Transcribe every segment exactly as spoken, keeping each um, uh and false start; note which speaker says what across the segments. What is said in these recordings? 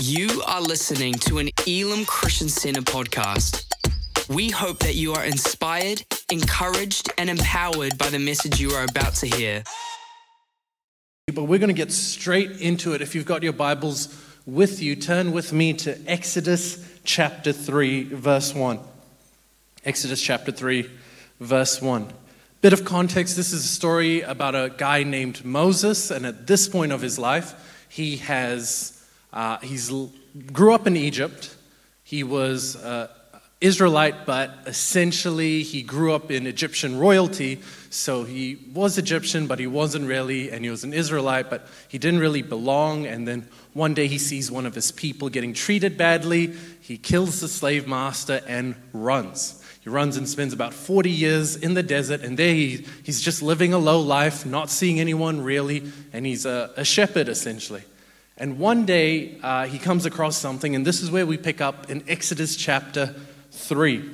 Speaker 1: You are listening to an Elam Christian Center podcast. We hope that you are inspired, encouraged, and empowered by the message you are about to hear.
Speaker 2: But we're going to get straight into it. If you've got your Bibles with you, turn with me to Exodus chapter three, verse one. Exodus chapter three, verse one. Bit of context, this is a story about a guy named Moses, and at this point of his life, he has uh, he's grew up in Egypt. He was uh, Israelite, but essentially he grew up in Egyptian royalty. So he was Egyptian, but he wasn't really, and he was an Israelite, but he didn't really belong. And then one day he sees one of his people getting treated badly. He kills the slave master and runs. He runs and spends about forty years in the desert, and there he, he's just living a low life, not seeing anyone really, and he's a, a shepherd essentially. And one day uh, he comes across something, and this is where we pick up in Exodus chapter three.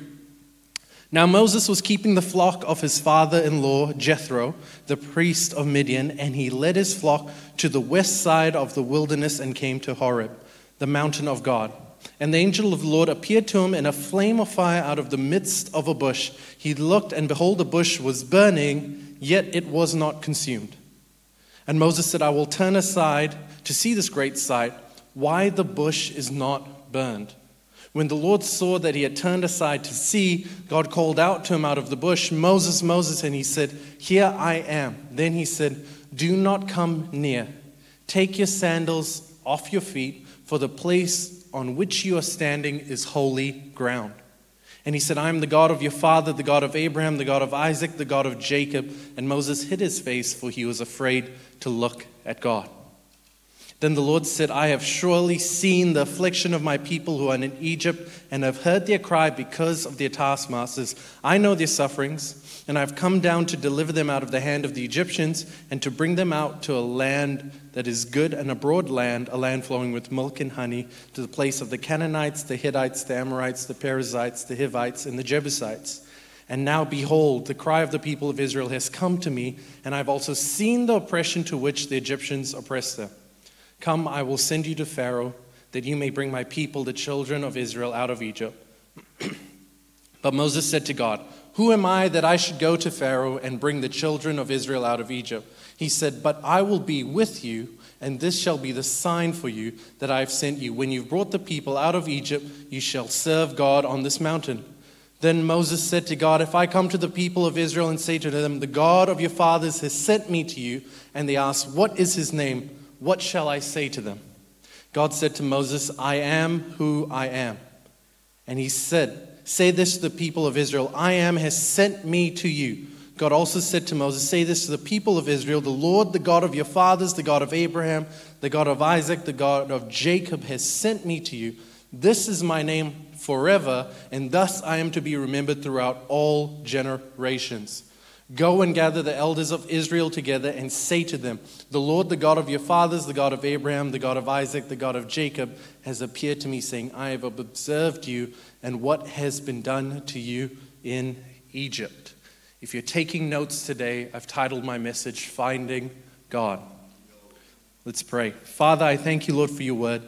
Speaker 2: Now Moses was keeping the flock of his father-in-law Jethro, the priest of Midian, and he led his flock to the west side of the wilderness and came to Horeb, the mountain of God. And the angel of the Lord appeared to him in a flame of fire out of the midst of a bush. He looked, and behold, the bush was burning, yet it was not consumed. And Moses said, I will turn aside to see this great sight, why the bush is not burned. When the Lord saw that he had turned aside to see, God called out to him out of the bush, Moses, Moses, and he said, Here I am. Then he said, Do not come near. Take your sandals off your feet, for the place on which you are standing is holy ground. And he said, I am the God of your father, the God of Abraham, the God of Isaac, the God of Jacob. And Moses hid his face, for he was afraid to look at God. Then the Lord said, I have surely seen the affliction of my people who are in Egypt, and have heard their cry because of their taskmasters. I know their sufferings, and I have come down to deliver them out of the hand of the Egyptians, and to bring them out to a land that is good and a broad land, a land flowing with milk and honey, to the place of the Canaanites, the Hittites, the Amorites, the Perizzites, the Hivites, and the Jebusites. And now, behold, the cry of the people of Israel has come to me, and I have also seen the oppression to which the Egyptians oppress them. Come, I will send you to Pharaoh, that you may bring my people, the children of Israel, out of Egypt. But Moses said to God, Who am I that I should go to Pharaoh and bring the children of Israel out of Egypt? He said, But I will be with you, and this shall be the sign for you that I have sent you. When you've brought the people out of Egypt, you shall serve God on this mountain. Then Moses said to God, If I come to the people of Israel and say to them, The God of your fathers has sent me to you, and they ask, What is his name? What shall I say to them? God said to Moses, I am who I am. And he said, Say this to the people of Israel, I am has sent me to you. God also said to Moses, Say this to the people of Israel, the Lord, the God of your fathers, the God of Abraham, the God of Isaac, the God of Jacob has sent me to you. This is my name forever, and thus I am to be remembered throughout all generations. Go and gather the elders of Israel together and say to them, The Lord, the God of your fathers, the God of Abraham, the God of Isaac, the God of Jacob, has appeared to me, saying, I have observed you and what has been done to you in Egypt. If you're taking notes today, I've titled my message, Finding God. Let's pray. Father, I thank you, Lord, for your word.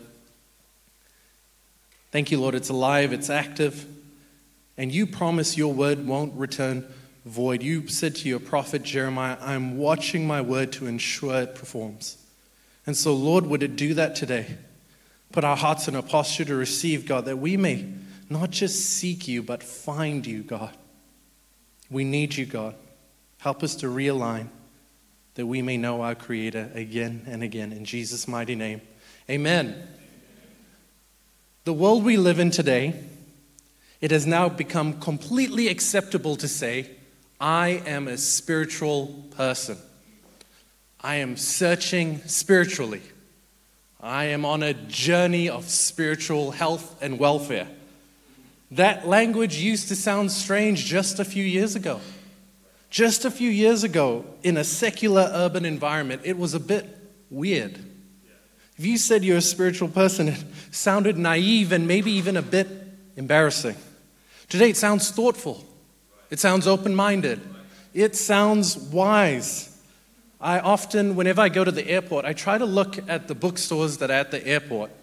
Speaker 2: Thank you, Lord, it's alive, it's active, and you promise your word won't return void. You said to your prophet Jeremiah, I'm watching my word to ensure it performs. And so, Lord, would it do that today? Put our hearts in a posture to receive, God, that we may not just seek you, but find you, God. We need you, God. Help us to realign that we may know our Creator again and again. In Jesus' mighty name, amen. The world we live in today, it has now become completely acceptable to say, I am a spiritual person. I am searching spiritually. I am on a journey of spiritual health and welfare. That language used to sound strange just a few years ago. Just a few years ago, in a secular urban environment, it was a bit weird. If you said you're a spiritual person, it sounded naive and maybe even a bit embarrassing. Today, it sounds thoughtful. It sounds open-minded. It sounds wise. I often, whenever I go to the airport, I try to look at the bookstores that are at the airport.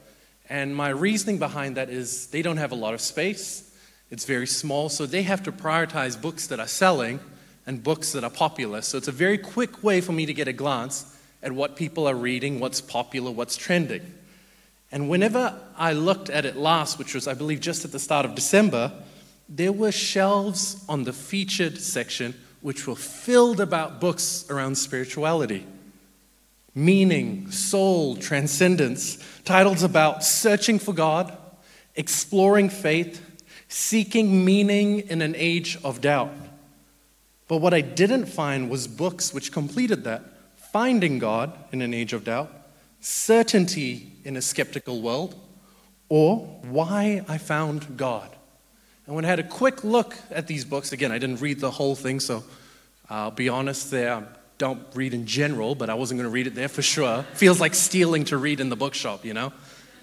Speaker 2: And my reasoning behind that is they don't have a lot of space. It's very small, so they have to prioritize books that are selling and books that are popular. So it's a very quick way for me to get a glance at what people are reading, what's popular, what's trending. And whenever I looked at it last, which was, I believe, just at the start of December, there were shelves on the featured section which were filled about books around spirituality, meaning, soul, transcendence, titles about searching for God, exploring faith, seeking meaning in an age of doubt. But what I didn't find was books which completed that: Finding God in an Age of Doubt, Certainty in a Skeptical World, or Why I Found God. And when I had a quick look at these books, again, I didn't read the whole thing, so I'll be honest there, I don't read in general, but I wasn't going to read it there for sure. Feels like stealing to read in the bookshop, you know?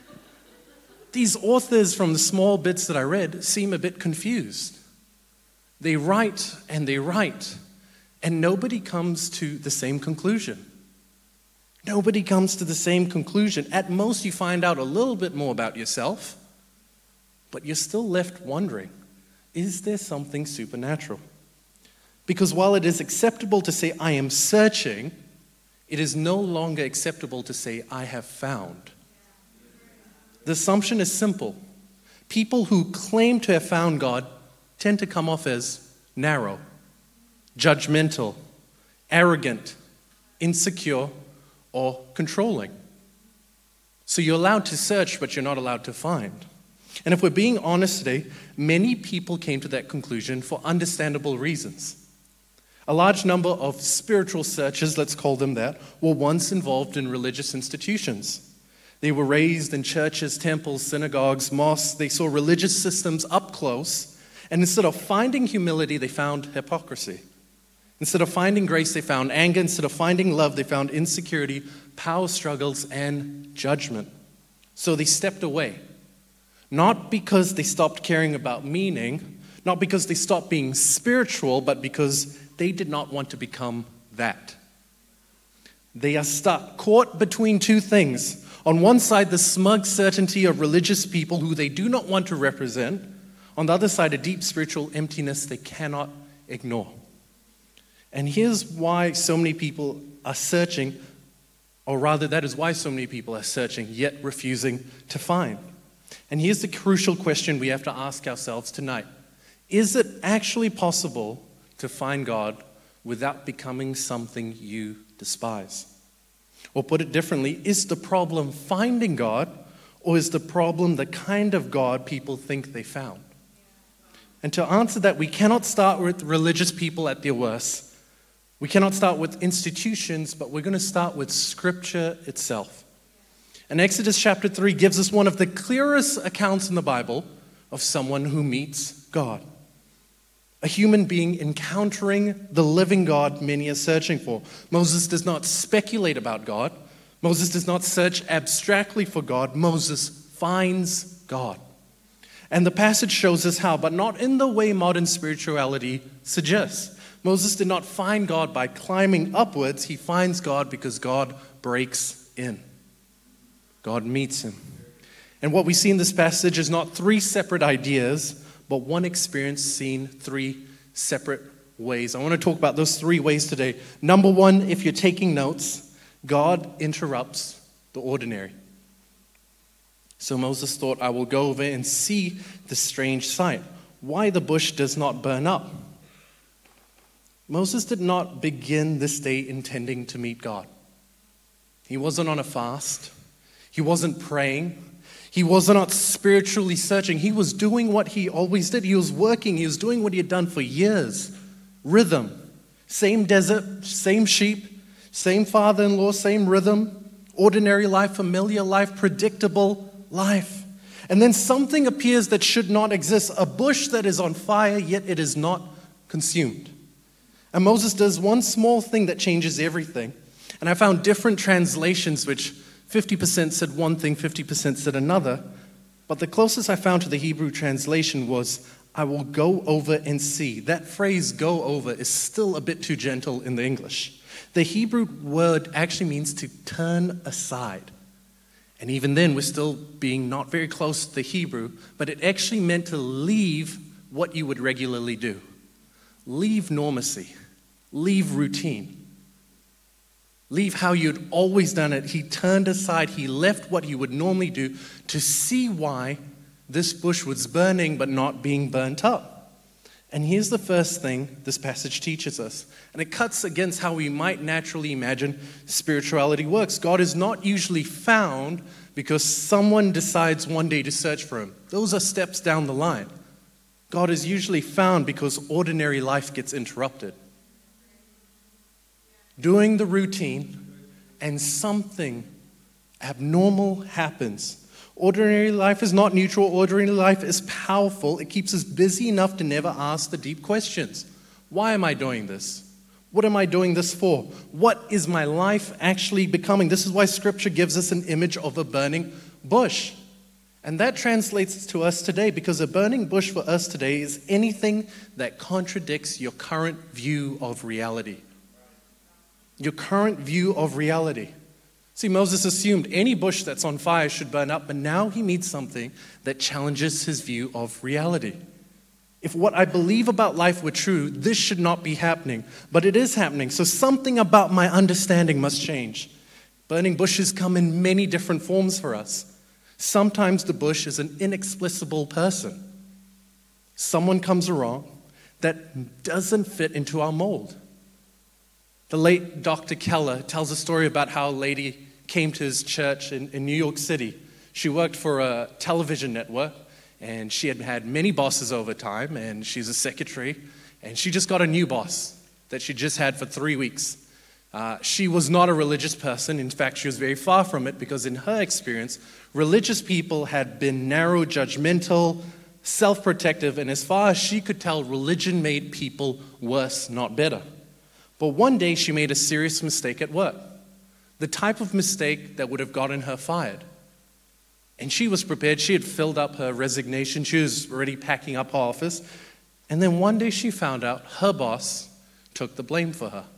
Speaker 2: These authors, from the small bits that I read, seem a bit confused. They write and they write, and nobody comes to the same conclusion. Nobody comes to the same conclusion. At most, you find out a little bit more about yourself, but you're still left wondering, is there something supernatural? Because while it is acceptable to say, I am searching, it is no longer acceptable to say, I have found. The assumption is simple. People who claim to have found God tend to come off as narrow, judgmental, arrogant, insecure, or controlling. So you're allowed to search, but you're not allowed to find. And if we're being honest today, many people came to that conclusion for understandable reasons. A large number of spiritual searchers, let's call them that, were once involved in religious institutions. They were raised in churches, temples, synagogues, mosques. They saw religious systems up close, and instead of finding humility, they found hypocrisy. Instead of finding grace, they found anger. Instead of finding love, they found insecurity, power struggles, and judgment. So they stepped away. Not because they stopped caring about meaning, not because they stopped being spiritual, but because they did not want to become that. They are stuck, caught between two things. On one side, the smug certainty of religious people who they do not want to represent. On the other side, a deep spiritual emptiness they cannot ignore. And here's why so many people are searching, or rather, that is why so many people are searching, yet refusing to find. And here's the crucial question we have to ask ourselves tonight. Is it actually possible to find God without becoming something you despise? Or put it differently, is the problem finding God, or is the problem the kind of God people think they found? And to answer that, we cannot start with religious people at their worst. We cannot start with institutions, but we're going to start with Scripture itself. And Exodus chapter three gives us one of the clearest accounts in the Bible of someone who meets God. A human being encountering the living God many are searching for. Moses does not speculate about God. Moses does not search abstractly for God. Moses finds God. And the passage shows us how, but not in the way modern spirituality suggests. Moses did not find God by climbing upwards. He finds God because God breaks in. God meets him. And what we see in this passage is not three separate ideas, but one experience seen three separate ways. I want to talk about those three ways today. Number one, if you're taking notes, God interrupts the ordinary. So Moses thought, I will go over and see the strange sight, why the bush does not burn up. Moses did not begin this day intending to meet God. He wasn't on a fast. He wasn't praying. He was not spiritually searching. He was doing what he always did. He was working. He was doing what he had done for years. Rhythm. Same desert, same sheep, same father-in-law, same rhythm. Ordinary life, familiar life, predictable life. And then something appears that should not exist. A bush that is on fire, yet it is not consumed. And Moses does one small thing that changes everything. And I found different translations which fifty percent said one thing, fifty percent said another. But the closest I found to the Hebrew translation was, I will go over and see. That phrase, go over, is still a bit too gentle in the English. The Hebrew word actually means to turn aside. And even then, we're still being not very close to the Hebrew, but it actually meant to leave what you would regularly do. Leave normacy. Leave routine. Leave how you'd always done it. He turned aside. He left what he would normally do to see why this bush was burning but not being burnt up. And here's the first thing this passage teaches us. And it cuts against how we might naturally imagine spirituality works. God is not usually found because someone decides one day to search for him. Those are steps down the line. God is usually found because ordinary life gets interrupted. Doing the routine, and something abnormal happens. Ordinary life is not neutral. Ordinary life is powerful. It keeps us busy enough to never ask the deep questions. Why am I doing this? What am I doing this for? What is my life actually becoming? This is why Scripture gives us an image of a burning bush. And that translates to us today, because a burning bush for us today is anything that contradicts your current view of reality. Your current view of reality. See, Moses assumed any bush that's on fire should burn up, but now he meets something that challenges his view of reality. If what I believe about life were true, this should not be happening, but it is happening. So something about my understanding must change. Burning bushes come in many different forms for us. Sometimes the bush is an inexplicable person. Someone comes along that doesn't fit into our mold. The late Doctor Keller tells a story about how a lady came to his church in, in New York City. She worked for a television network, and she had had many bosses over time, and she's a secretary, and she just got a new boss that she just had for three weeks. Uh, she was not a religious person. In fact, she was very far from it, because in her experience, religious people had been narrow, judgmental, self-protective, and as far as she could tell, religion made people worse, not better. But one day she made a serious mistake at work, the type of mistake that would have gotten her fired. And she was prepared. She had filled up her resignation. She was already packing up her office. And then one day she found out her boss took the blame for her.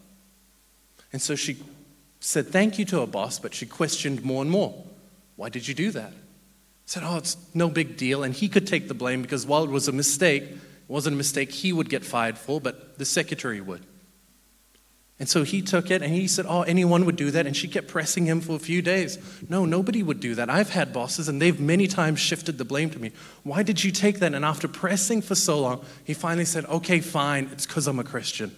Speaker 2: And so she said thank you to her boss, but she questioned more and more. Why did you do that? Said, oh, it's no big deal. And he could take the blame because while it was a mistake, it wasn't a mistake he would get fired for, but the secretary would. And so he took it and he said, oh, anyone would do that. And she kept pressing him for a few days. No, nobody would do that. I've had bosses and they've many times shifted the blame to me. Why did you take that? And after pressing for so long, he finally said, okay, fine. It's because I'm a Christian.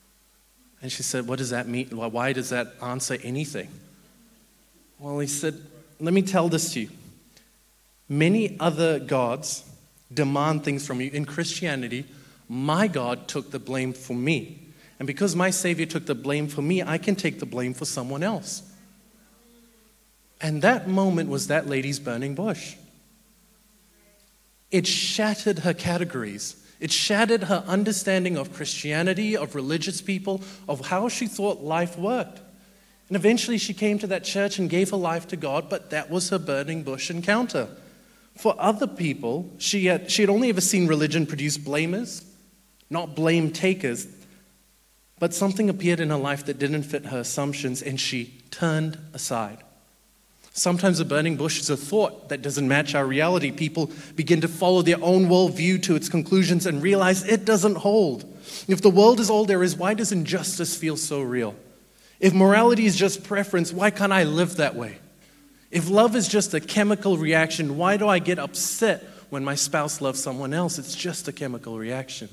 Speaker 2: And she said, what does that mean? Why does that answer anything? Well, he said, let me tell this to you. Many other gods demand things from you. In Christianity, my God took the blame for me. And because my Savior took the blame for me, I can take the blame for someone else. And that moment was that lady's burning bush. It shattered her categories. It shattered her understanding of Christianity, of religious people, of how she thought life worked. And eventually she came to that church and gave her life to God, but that was her burning bush encounter. For other people, she had, she had only ever seen religion produce blamers, not blame takers. But something appeared in her life that didn't fit her assumptions, and she turned aside. Sometimes a burning bush is a thought that doesn't match our reality. People begin to follow their own worldview to its conclusions and realize it doesn't hold. If the world is all there is, why does injustice feel so real? If morality is just preference, why can't I live that way? If love is just a chemical reaction, why do I get upset when my spouse loves someone else? It's just a chemical reaction.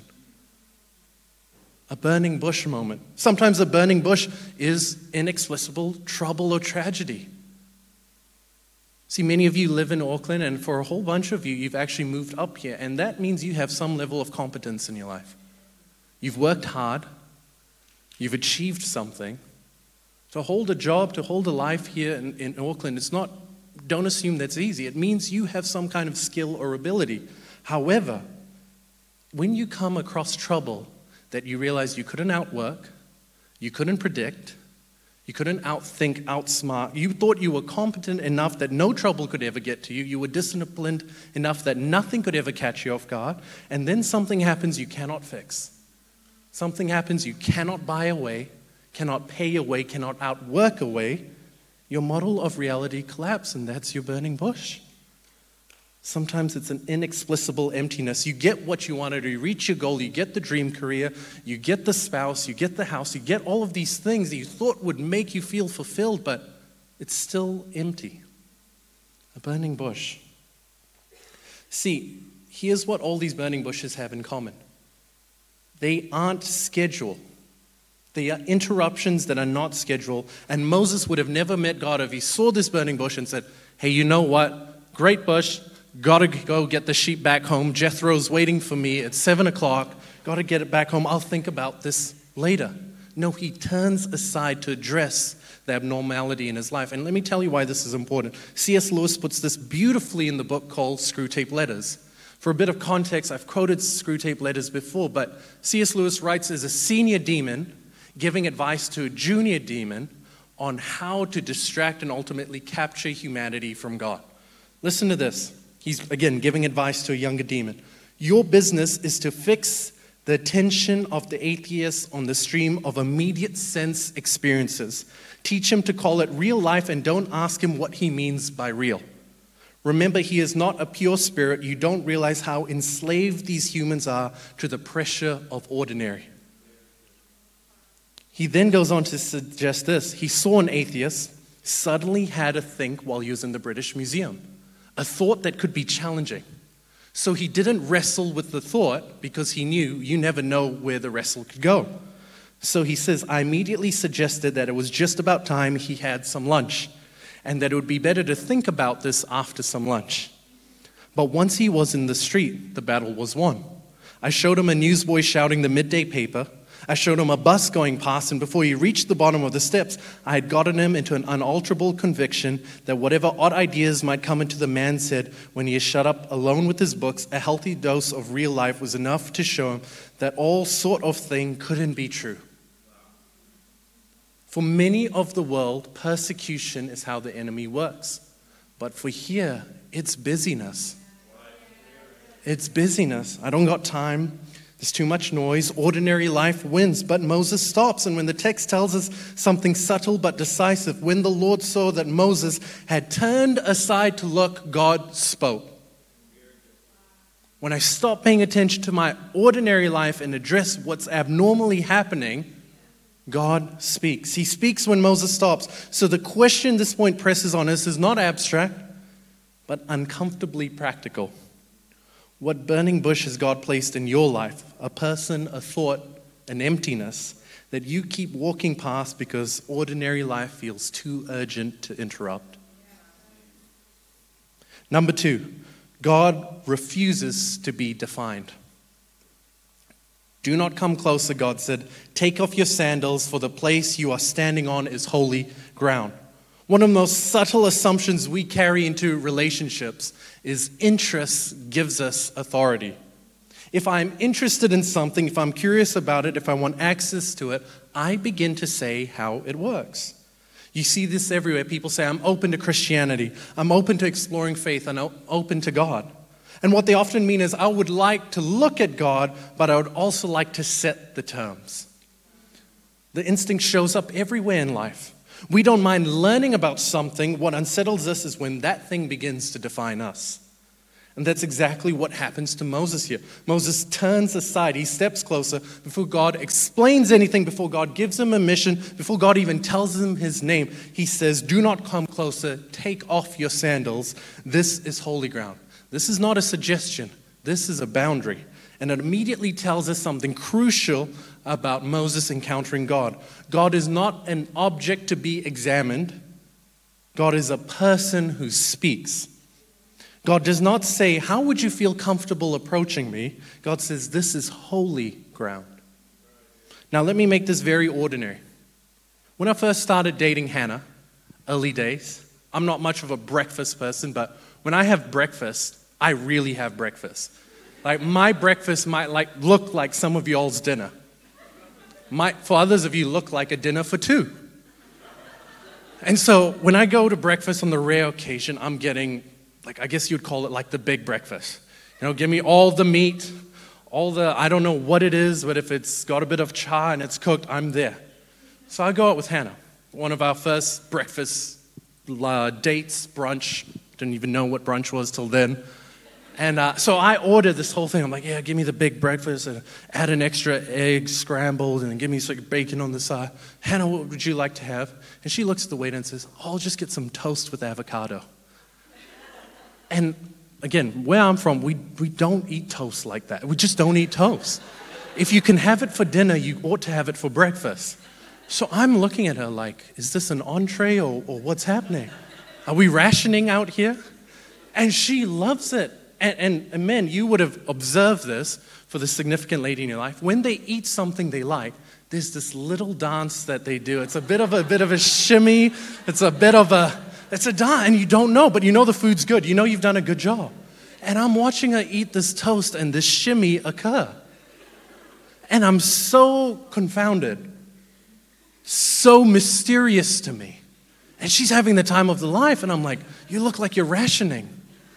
Speaker 2: A burning bush moment. Sometimes a burning bush is inexplicable trouble or tragedy. See, many of you live in Auckland, and for a whole bunch of you, you've actually moved up here, and that means you have some level of competence in your life. You've worked hard. You've achieved something. To hold a job, to hold a life here in, in Auckland, it's not, don't assume that's easy. It means you have some kind of skill or ability. However, when you come across trouble that you realize you couldn't outwork, you couldn't predict, you couldn't outthink, outsmart, you thought you were competent enough that no trouble could ever get to you, you were disciplined enough that nothing could ever catch you off guard, and then something happens you cannot fix. Something happens you cannot buy away, cannot pay away, cannot outwork away. your model of reality collapses, and that's your burning bush. Sometimes it's an inexplicable emptiness. You get what you wanted, you reach your goal, you get the dream career, you get the spouse, you get the house, you get all of these things that you thought would make you feel fulfilled, but it's still empty. A burning bush. See, here's what all these burning bushes have in common. They aren't scheduled. They are interruptions that are not scheduled. And Moses would have never met God if he saw this burning bush and said, hey, you know what? Great bush. Gotta go get the sheep back home. Jethro's waiting for me at seven o'clock. Gotta get it back home. I'll think about this later. No, he turns aside to address the abnormality in his life. And let me tell you why this is important. C S Lewis puts this beautifully in the book called Screwtape Letters. For a bit of context, I've quoted Screwtape Letters before, but C S Lewis writes as a senior demon giving advice to a junior demon on how to distract and ultimately capture humanity from God. Listen to this. He's, again, giving advice to a younger demon. Your business is to fix the attention of the atheist on the stream of immediate sense experiences. Teach him to call it real life and don't ask him what he means by real. Remember, he is not a pure spirit. You don't realize how enslaved these humans are to the pressure of ordinary. He then goes on to suggest this. He saw an atheist, suddenly had a think while he was in the British Museum. A thought that could be challenging. So he didn't wrestle with the thought because he knew you never know where the wrestle could go. So he says, I immediately suggested that it was just about time he had some lunch and that it would be better to think about this after some lunch. But once he was in the street, the battle was won. I showed him a newsboy shouting the midday paper. I showed him a bus going past, and before he reached the bottom of the steps, I had gotten him into an unalterable conviction that whatever odd ideas might come into the man's head when he is shut up alone with his books, a healthy dose of real life was enough to show him that all sort of thing couldn't be true. For many of the world, persecution is how the enemy works. But for here, it's busyness. It's busyness. I don't got time. There's too much noise. Ordinary life wins. But Moses stops. And when the text tells us something subtle but decisive, when the Lord saw that Moses had turned aside to look, God spoke. When I stop paying attention to my ordinary life and address what's abnormally happening, God speaks. He speaks when Moses stops. So the question this point presses on us is not abstract, but uncomfortably practical. What burning bush has God placed in your life? A person, a thought, an emptiness that you keep walking past because ordinary life feels too urgent to interrupt. Number two, God refuses to be defined. Do not come closer, God said. Take off your sandals, for the place you are standing on is holy ground. One of the most subtle assumptions we carry into relationships is interest gives us authority. If I'm interested in something, if I'm curious about it, if I want access to it, I begin to say how it works. You see this everywhere. People say, I'm open to Christianity. I'm open to exploring faith. I'm open to God. And what they often mean is, I would like to look at God, but I would also like to set the terms. The instinct shows up everywhere in life. We don't mind learning about something. What unsettles us is when that thing begins to define us. And that's exactly what happens to Moses here. Moses turns aside. He steps closer before God explains anything, before God gives him a mission, before God even tells him his name. He says, do not come closer. Take off your sandals. This is holy ground. This is not a suggestion. This is a boundary. And it immediately tells us something crucial about Moses encountering God. God is not an object to be examined. God is a person who speaks. God does not say, how would you feel comfortable approaching me? God says, this is holy ground. Now let me make this very ordinary. When I first started dating Hannah, early days, I'm not much of a breakfast person, but when I have breakfast, I really have breakfast. Like my breakfast might like look like some of y'all's dinner. Might, for others of you, look like a dinner for two. And so when I go to breakfast on the rare occasion, I'm getting, like I guess you'd call it like the big breakfast. You know, give me all the meat, all the, I don't know what it is, but if it's got a bit of char and it's cooked, I'm there. So I go out with Hannah, one of our first breakfast uh, dates, brunch. Didn't even know what brunch was till then. And uh, so I ordered this whole thing. I'm like, yeah, give me the big breakfast and add an extra egg scrambled and give me some bacon on the side. Hannah, what would you like to have? And she looks at the waiter and says, oh, I'll just get some toast with avocado. And again, where I'm from, we, we don't eat toast like that. We just don't eat toast. If you can have it for dinner, you ought to have it for breakfast. So I'm looking at her like, is this an entree or, or what's happening? Are we rationing out here? And she loves it. And, and, and men, you would have observed this for the significant lady in your life. When they eat something they like, there's this little dance that they do. It's a bit of a, a bit of a shimmy. It's a bit of a, it's a dance. And you don't know, but you know the food's good. You know you've done a good job. And I'm watching her eat this toast and this shimmy occur. And I'm so confounded, so mysterious to me. And she's having the time of the life. And I'm like, you look like you're rationing.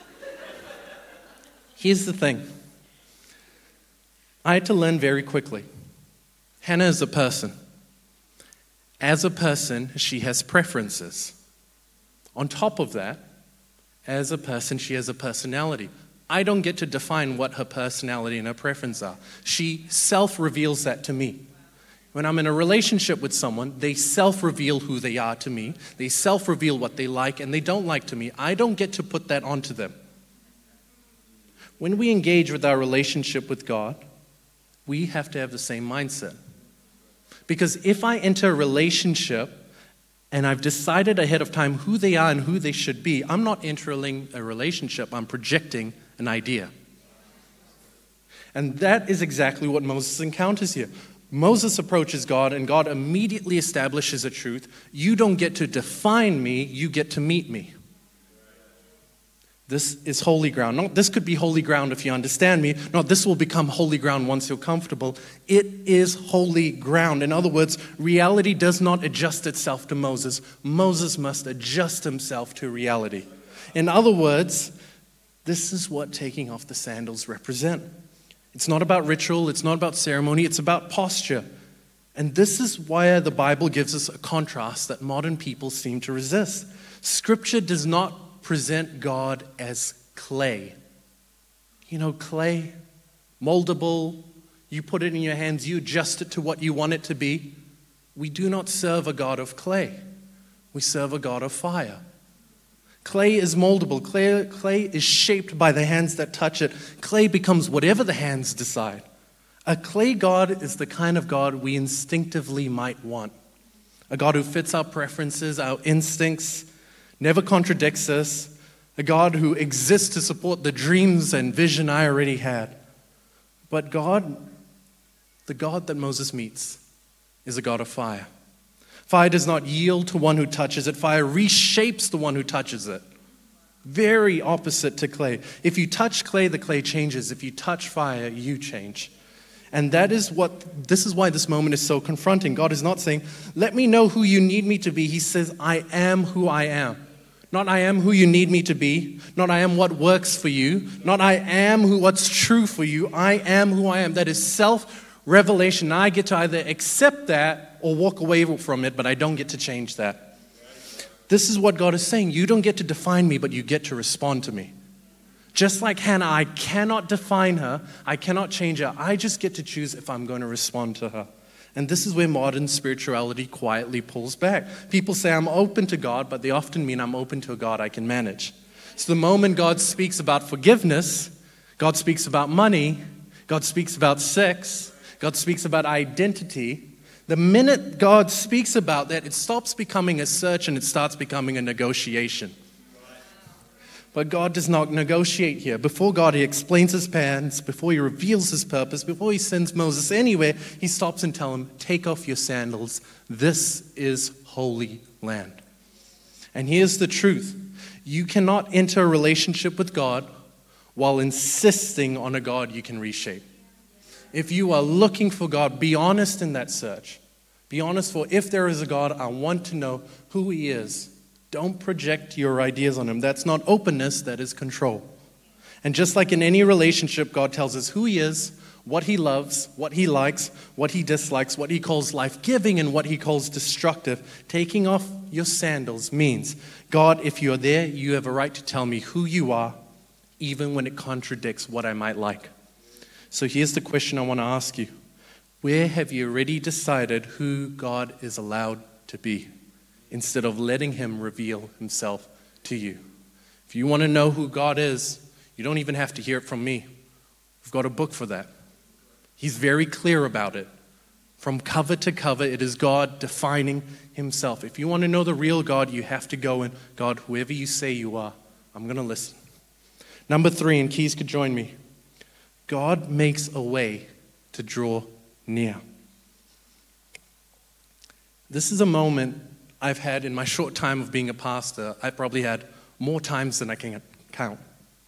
Speaker 2: Here's the thing. I had to learn very quickly. Hannah is a person. As a person, she has preferences. On top of that, as a person, she has a personality. I don't get to define what her personality and her preferences are. She self-reveals that to me. When I'm in a relationship with someone, they self-reveal who they are to me. They self-reveal what they like and they don't like to me. I don't get to put that onto them. When we engage with our relationship with God, we have to have the same mindset. Because if I enter a relationship and I've decided ahead of time who they are and who they should be, I'm not entering a relationship, I'm projecting an idea. And that is exactly what Moses encounters here. Moses approaches God and God immediately establishes a truth. You don't get to define me, you get to meet me. This is holy ground. Not this could be holy ground if you understand me. No, this will become holy ground once you're comfortable. It is holy ground. In other words, reality does not adjust itself to Moses. Moses must adjust himself to reality. In other words, this is what taking off the sandals represent. It's not about ritual. It's not about ceremony. It's about posture. And this is why the Bible gives us a contrast that modern people seem to resist. Scripture does not present God as clay. You know, clay, moldable, you put it in your hands, you adjust it to what you want it to be. We do not serve a God of clay. We serve a God of fire. Clay is moldable. Clay, clay is shaped by the hands that touch it. Clay becomes whatever the hands decide. A clay God is the kind of God we instinctively might want. A God who fits our preferences, our instincts, never contradicts us, a God who exists to support the dreams and vision I already had. But God, the God that Moses meets, is a God of fire. Fire does not yield to one who touches it. Fire reshapes the one who touches it. Very opposite to clay. If you touch clay, the clay changes. If you touch fire, you change. And that is what, this is why this moment is so confronting. God is not saying, let me know who you need me to be. He says, I am who I am. Not I am who you need me to be. Not I am what works for you. Not I am who what's true for you. I am who I am. That is self-revelation. I get to either accept that or walk away from it, but I don't get to change that. This is what God is saying. You don't get to define me, but you get to respond to me. Just like Hannah, I cannot define her. I cannot change her. I just get to choose if I'm going to respond to her. And this is where modern spirituality quietly pulls back. People say, I'm open to God, but they often mean I'm open to a God I can manage. So the moment God speaks about forgiveness, God speaks about money, God speaks about sex, God speaks about identity, the minute God speaks about that, it stops becoming a search and it starts becoming a negotiation. But God does not negotiate here. Before God, he explains his plans, before he reveals his purpose, before he sends Moses anywhere, he stops and tells him, take off your sandals. This is holy land. And here's the truth. You cannot enter a relationship with God while insisting on a God you can reshape. If you are looking for God, be honest in that search. Be honest, for if there is a God, I want to know who he is. Don't project your ideas on him. That's not openness, that is control. And just like in any relationship, God tells us who he is, what he loves, what he likes, what he dislikes, what he calls life-giving and what he calls destructive. Taking off your sandals means, God, if you're there, you have a right to tell me who you are, even when it contradicts what I might like. So here's the question I want to ask you. Where have you already decided who God is allowed to be, instead of letting him reveal himself to you? If you want to know who God is, you don't even have to hear it from me. We've got a book for that. He's very clear about it. From cover to cover, it is God defining himself. If you want to know the real God, you have to go in, God, whoever you say you are, I'm going to listen. Number three, and Keys could join me. God makes a way to draw near. This is a moment I've had in my short time of being a pastor. I probably had more times than I can count.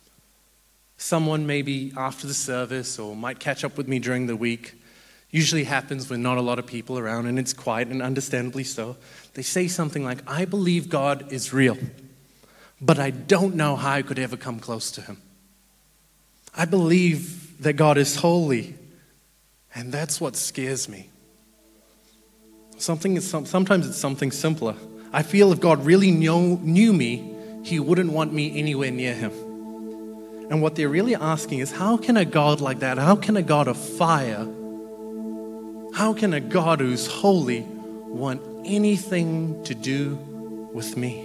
Speaker 2: Someone maybe after the service or might catch up with me during the week. Usually happens when not a lot of people around and it's quiet, and understandably so. They say something like, I believe God is real, but I don't know how I could ever come close to him. I believe that God is holy, and that's what scares me. Something is some, sometimes it's something simpler. I feel if God really knew, knew me, he wouldn't want me anywhere near him. And what they're really asking is, how can a God like that, how can a God of fire, how can a God who's holy want anything to do with me?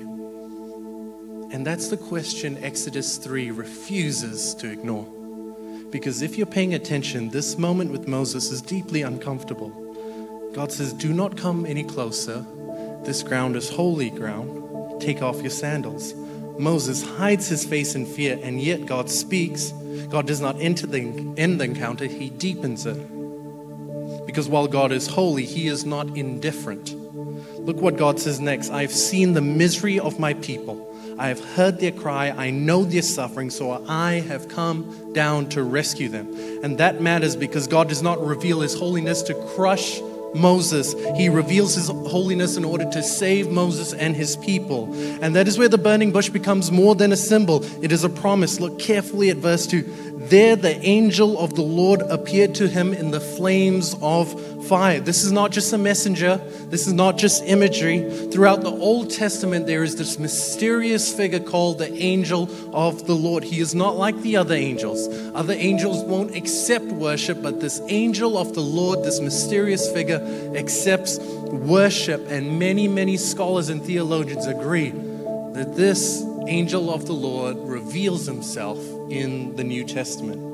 Speaker 2: And that's the question Exodus three refuses to ignore. Because if you're paying attention, this moment with Moses is deeply uncomfortable. God says, do not come any closer. This ground is holy ground. Take off your sandals. Moses hides his face in fear, and yet God speaks. God does not enter the, end the encounter, he deepens it. Because while God is holy, he is not indifferent. Look what God says next. I have seen the misery of my people. I have heard their cry. I know their suffering, so I have come down to rescue them. And that matters because God does not reveal his holiness to crush Moses. He reveals his holiness in order to save Moses and his people. And that is where the burning bush becomes more than a symbol. It is a promise. Look carefully at verse two. There the angel of the Lord appeared to him in the flames of fire. This is not just a messenger. This is not just imagery. Throughout the Old Testament, there is this mysterious figure called the angel of the Lord. He is not like the other angels. Other angels won't accept worship, but this angel of the Lord, this mysterious figure, accepts worship. And many, many scholars and theologians agree that this angel of the Lord reveals himself in the New Testament.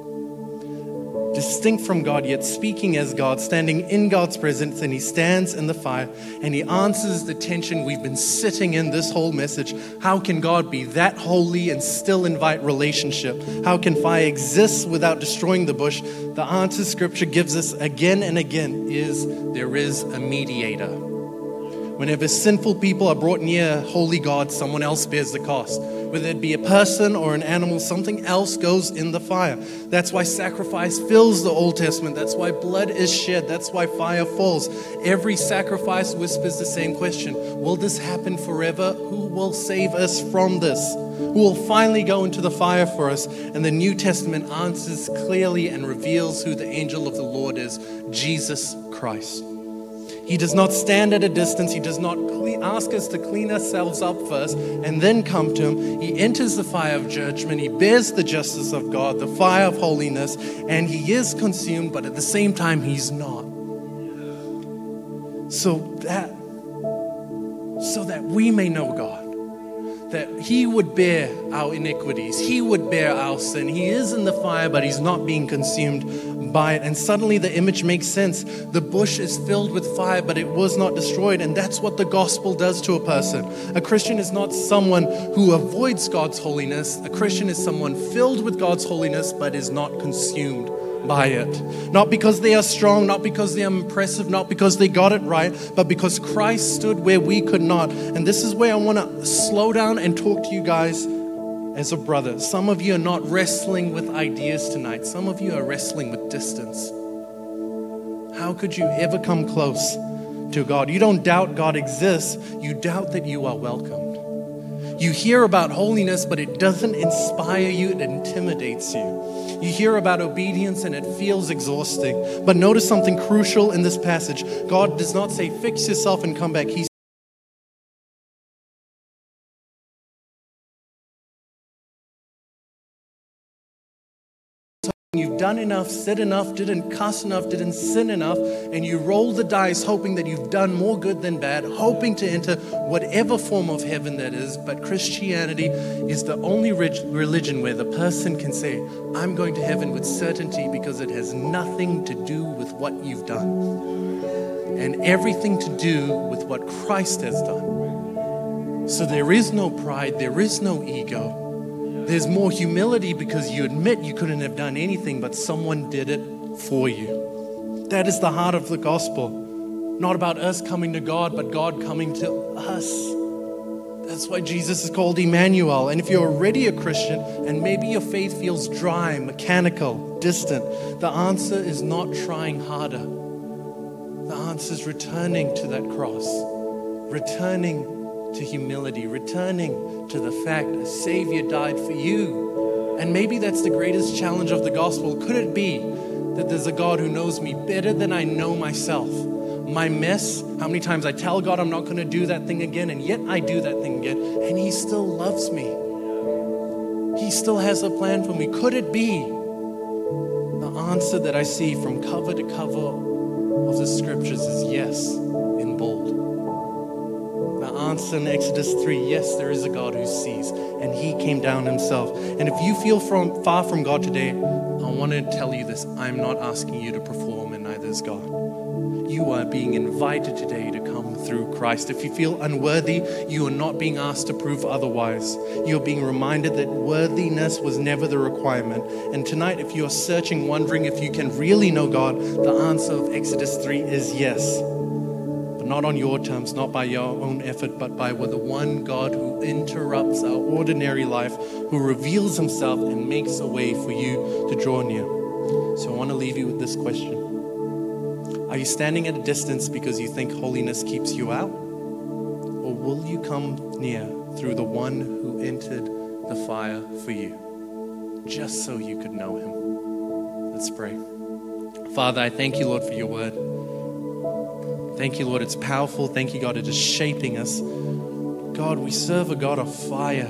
Speaker 2: Distinct from God, yet speaking as God, standing in God's presence, and he stands in the fire and he answers the tension we've been sitting in this whole message. How can God be that holy and still invite relationship? How can fire exist without destroying the bush? The answer Scripture gives us again and again is there is a mediator. Whenever sinful people are brought near holy God, someone else bears the cost. Whether it be a person or an animal, something else goes in the fire. That's why sacrifice fills the Old Testament. That's why blood is shed. That's why fire falls. Every sacrifice whispers the same question. Will this happen forever? Who will save us from this? Who will finally go into the fire for us? And the New Testament answers clearly and reveals who the angel of the Lord is, Jesus Christ. He does not stand at a distance. He does not cle- ask us to clean ourselves up first and then come to him. He enters the fire of judgment. He bears the justice of God, the fire of holiness, and he is consumed, but at the same time, he's not. So that, so that we may know God, that he would bear our iniquities. He would bear our sin. He is in the fire, but he's not being consumed by it. And suddenly the image makes sense. The bush is filled with fire, but it was not destroyed. And that's what the gospel does to a person. A Christian is not someone who avoids God's holiness. A Christian is someone filled with God's holiness, but is not consumed by it. Not because they are strong, not because they are impressive, not because they got it right, but because Christ stood where we could not. And this is where I want to slow down and talk to you guys as a brother. Some of you are not wrestling with ideas tonight. Some of you are wrestling with distance. How could you ever come close to God? You don't doubt God exists. You doubt that you are welcomed. You hear about holiness, but it doesn't inspire you, it intimidates you. You hear about obedience and it feels exhausting. But notice something crucial in this passage. God does not say, fix yourself and come back. He You've done enough, said enough, didn't cuss enough, didn't sin enough, and you roll the dice hoping that you've done more good than bad, hoping to enter whatever form of heaven that is. But Christianity is the only religion where the person can say, I'm going to heaven with certainty because it has nothing to do with what you've done and everything to do with what Christ has done. So there is no pride, there is no ego. There's more humility because you admit you couldn't have done anything, but someone did it for you. That is the heart of the gospel. Not about us coming to God, but God coming to us. That's why Jesus is called Emmanuel. And if you're already a Christian and maybe your faith feels dry, mechanical, distant, the answer is not trying harder. The answer is returning to that cross, returning to humility, returning to the fact a Savior died for you. And maybe that's the greatest challenge of the gospel. Could it be that there's a God who knows me better than I know myself? My mess, how many times I tell God I'm not going to do that thing again, and yet I do that thing again, and He still loves me. He still has a plan for me. Could it be the answer that I see from cover to cover of the scriptures is yes, in bold. The answer in Exodus three, yes, there is a God who sees, and He came down Himself. And if you feel from, far from God today, I want to tell you this. I'm not asking you to perform, and neither is God. You are being invited today to come through Christ. If you feel unworthy, you are not being asked to prove otherwise. You're being reminded that worthiness was never the requirement. And tonight, if you're searching, wondering if you can really know God, the answer of Exodus three is yes. Not on your terms, not by your own effort, but by the one God who interrupts our ordinary life, who reveals Himself and makes a way for you to draw near. So I want to leave you with this question. Are you standing at a distance because you think holiness keeps you out? Or will you come near through the one who entered the fire for you, just so you could know Him? Let's pray. Father, I thank you, Lord, for your word. Thank you, Lord, it's powerful. Thank you, God, it is shaping us. God, we serve a God of fire,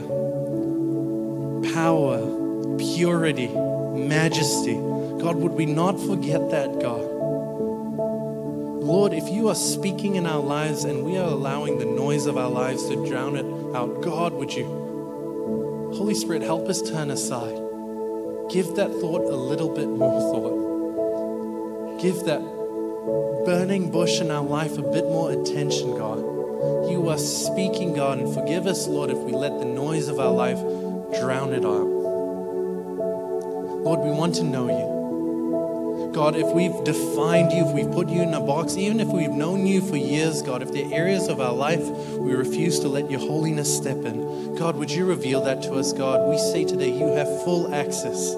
Speaker 2: power, purity, majesty. God, would we not forget that, God? Lord, if you are speaking in our lives and we are allowing the noise of our lives to drown it out, God, would you, Holy Spirit, help us turn aside. Give that thought a little bit more thought. Give that burning bush in our life a bit more attention, God. You are speaking, God, and forgive us, Lord, if we let the noise of our life drown it out. Lord, we want to know you. God, if we've defined you, if we've put you in a box, even if we've known you for years, God, if there are areas of our life we refuse to let your holiness step in, God, would you reveal that to us, God? We say today you have full access.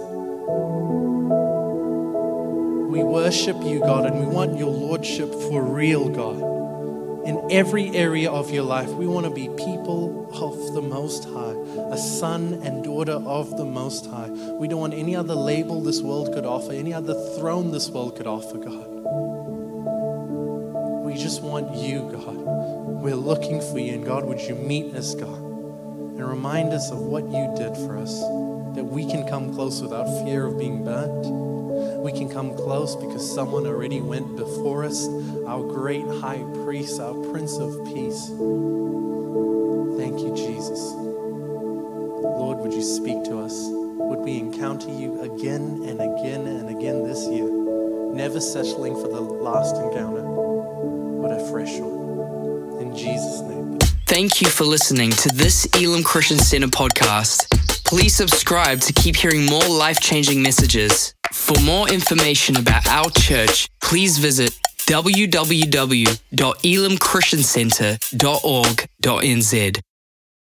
Speaker 2: We worship you, God, and we want your lordship for real, God. In every area of your life, we want to be people of the Most High, a son and daughter of the Most High. We don't want any other label this world could offer, any other throne this world could offer, God. We just want you, God. We're looking for you, and God, would you meet us, God, and remind us of what you did for us, that we can come close without fear of being burnt. We can come close because someone already went before us, our great high priest, our Prince of Peace. Thank you, Jesus. Lord, would you speak to us? Would we encounter you again and again and again this year, never settling for the last encounter, but a fresh one. In Jesus' name.
Speaker 1: Thank you for listening to this Elim Christian Center podcast. Please subscribe to keep hearing more life-changing messages. For more information about our church, please visit w w w dot elim christian center dot org dot n z.